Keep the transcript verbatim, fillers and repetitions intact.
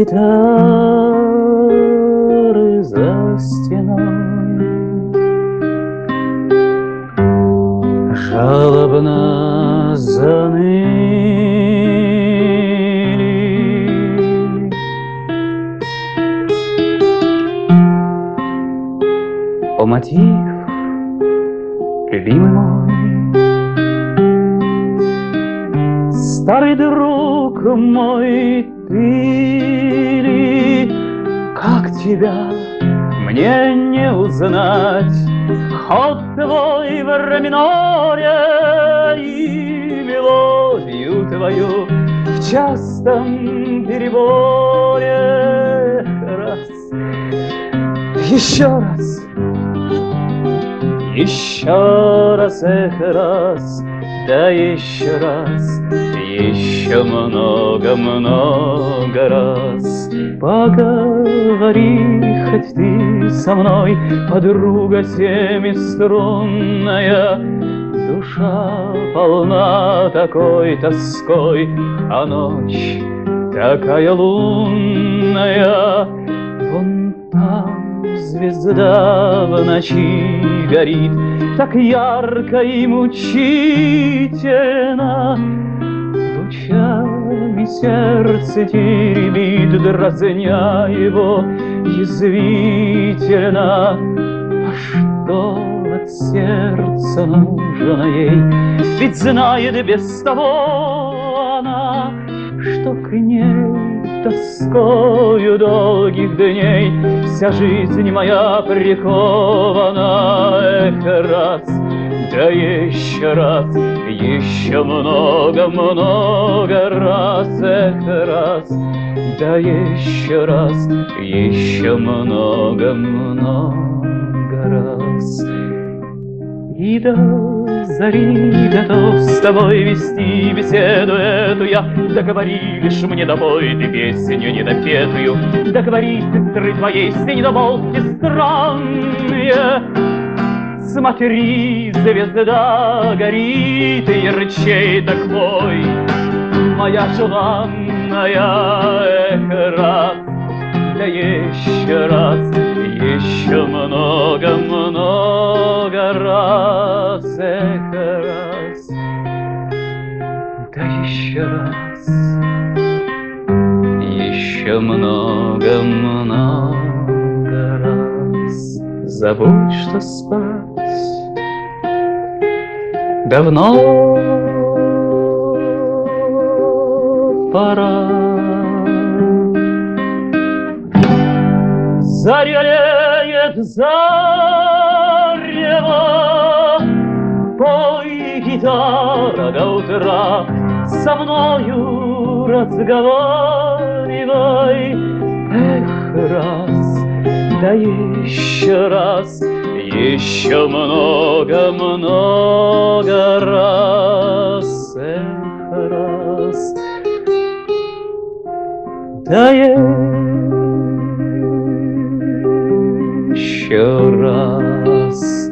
гитары за стеной жалобно заныли. О, мотив, любимый мой, старый друг мой, ты ли, как тебя мне не узнать? Ход твой в ре миноре и мелодию твою в частом переборе. Раз, еще раз, еще раз, эх, раз, да еще раз, еще много-много раз. Поговори хоть ты со мной, подруга семиструнная, душа полна такой тоской, а ночь такая лунная. Вон там звезда в ночи горит, так ярко и мучительно, лучами сердце теребит, дразня его язвительно. А что от сердца нужно ей? Ведь знает без того она, что к ней тоскою долгих дней вся жизнь моя прикована. Эх, раз, да еще раз, еще много-много раз. Эх, раз, да еще раз, еще много-много раз. И до зари готов с тобой вести беседу эту я. Договоришь мне домой ты песню недопетую, договори сестры твоей с недомолвки странные. Смотри, звезда горит, и ярчей такой моя желанная. Эх, раз, да еще раз, еще много-много раз. Эх, раз, да еще раз, еще много-много раз. Забудь, что спать давно пора. Заряет зарево, пой, гитара, до утра со мною разговаривай. Эх, раз, да еще раз, еще много-много раз. Эх, раз, да еще раз.